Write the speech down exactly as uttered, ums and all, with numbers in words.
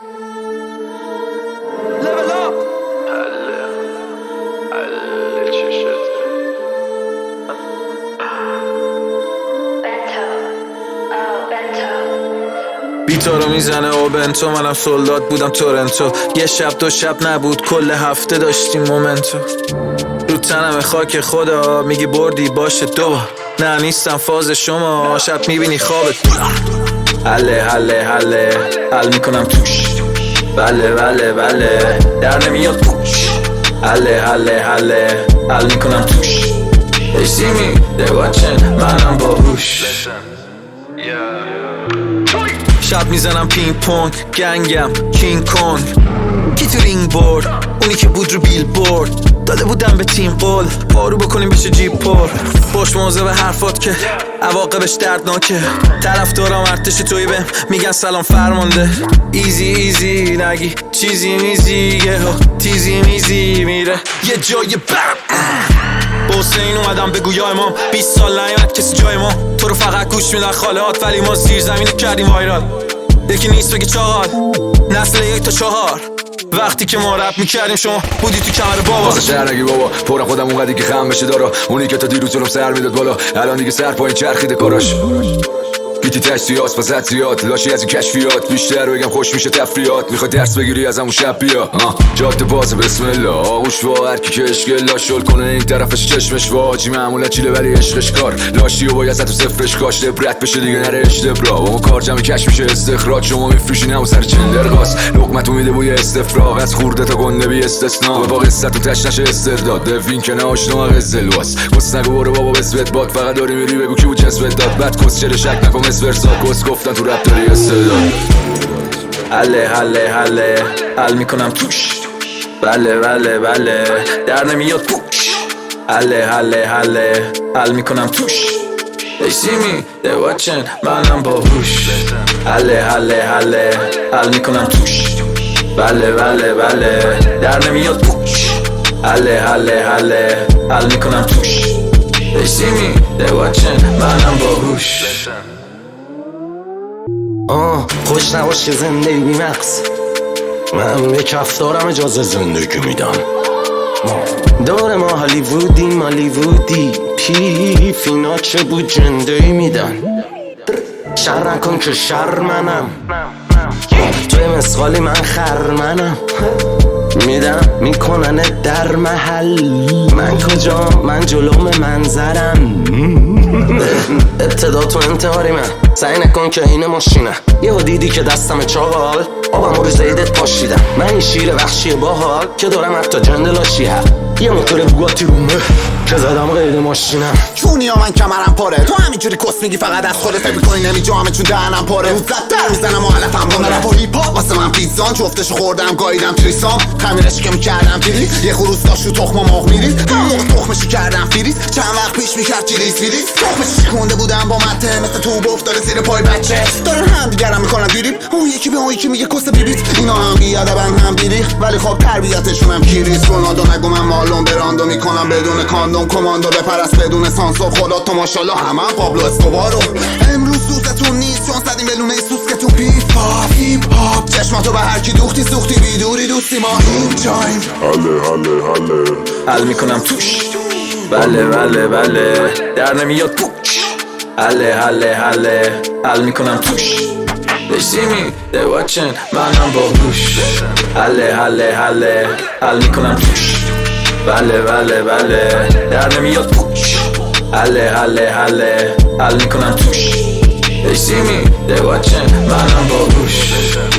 بیتا رو میزنه و بنتو، منم سولداد بودم تورنتو. یه شب دو شب نبود، کل هفته داشتیم مومنتو. رو تنم خاک خدا، میگی بردی باشه دو. نه نیستم فاز شما، شب میبینی خوابت. حله حله حله حل میکنم توش. بله بله بله در نمیاد پوش. حله حله حله حل میکنم توش. They see me, they watching، منم باهوش. شب میزنم پینگ پونگ، گنگم کینگ کونگ. کی تو رینگ برد؟ اونی که بود رو بیل برد. داده بودم به تیم قول، بارو بکنیم بشه جیب پر. باش موضوع به حرفات که عواقبش دردناکه. طرف دارم ارتش توی بهم میگن سلام فرمانده. ایزی ایزی نگی چیزی میزی، یه ها تیزی میزی میره یه جای بم. بوسه این اومدم بگو یا امام، بیست سال نیامد کسی جای ما. تو رو فقط گوش میدن خالهات، ولی ما زیر زمین کردیم وایرال. یکی نیست بگی چاقال، نسل یک تا چهار. وقتی که ما رپ میکردیم شما بودی تو کمر بابا. واسه شهر نگی بابا، پورم خودم اونقدی که خم بشه دارا. اونی که تا دیروز جلوم سر میداد بالا، الان دیگه سر پایین چرخیده کاراش. گیتی تشتیات واسه زیاد، لاشی از این کشفیات. بیشتر بگم خوش میشه تفریات. میخوای درس بگیری از همون شب بیا. جاده باز بسم الله، آغوش وا هر کی که اشکل لاشل کنه این طرفش چشمش واجی. معمولا چیله ولی عشقش کار لاشی و باید تو صفرش کاش لبرت بشه دیگه نره اشتبرا. اون کار جمع کش میشه استخراج، شما میفروشین همون سر چندر قاس. لقمتو میده بوی استفراغ، از خورده تا گنده بی استثنا. با قصت و تش نشه استرداد، دفین که نه آشنا قزلواس. کس نگو برو بابا بسوت باد، فقط داری میری بگو کی بود جسوت داد. بعد کس چله شک نکن ورسا، کس گفتن تو رپ داری استعداد. حله حله حله حل میکنم توش. بله بله بله در نمیاد پوش. حله حله حله حل میکنم توش. They see me, they watching، منم باهوش. حله حله حله حل میکنم توش. بله بله بله در نمیاد پوش. حله حله حله حل میکنم توش. They see me, they watching، منم باهوش. آه خوش نباش که زندگی بی مقص. من به کفتارم اجازه زندگی میدم. دور ما هالیوودیم هالیوودی، پیف اینا چه بود جندهی میدن. شر نکن که شر منم، توی مسخالی من خرمنم. میدم میکنن در محل، من کجا من جلوم منظرم. ابتدا تو انتحاری من، سعی نکن که این ماشینه. یه دیدی که دستم چاقال، آبم رو زیدت پاشیدم. من این شیر وحشی باحال که دارم حتی جندلاشی ها. یه موتور بوگاتی رومه که زدم قید ماشینم. چونی ها من کمرم پاره، تو همینجوری کس میگی فقط از خودت فکر میکنی نمیجا همه چون دهنم پاره. روز زد در روزنم و علفم با رپ و هیپ هاپ. واسه من پیزان جفتشو خوردم گاییدم تریسام. خمیرش که میکردم پیریز، یه خروس داشت رو تخم مرغ میریز. هم موقع تخمشو کردم فریز، چند وقت پیش میکرد چیلیز فریز. تخمش شکونده بودم با مته، مثل توب افتاده زیر پای بچه. دارن هم دیگرم میکنن دیریب، اون یکی به اون یکی میگه کس بیبیت. اینا هم بیادبن هم بیریخ، ولی خب تربیتشون هم کیریز. رونالدو نگو من مالون براندو میکنم بدون کاندوم. کماندو بپرست بدون سانسور، خدا تو ماشاءالله همه هم پابلو اسکوبارو. امروز سوزتون نیست چون زدیم به لونه سوسکتون. پیپ هاپ هیپ هاپ، چشماتو به هر کی دوختی سوختی، بیدوری دوستی ما این جایم. حله حله حله حل میکنم توش. بله بله بله در نمیاد پوش. حله حله حله حل میکنم توش. They see me, they watching، منم باهوش. حله حله حله حل میکنم توش. بله بله بله در نمیاد پوش. حله حله حله حل میکنم توش. They see me, they watching، منم باهوش.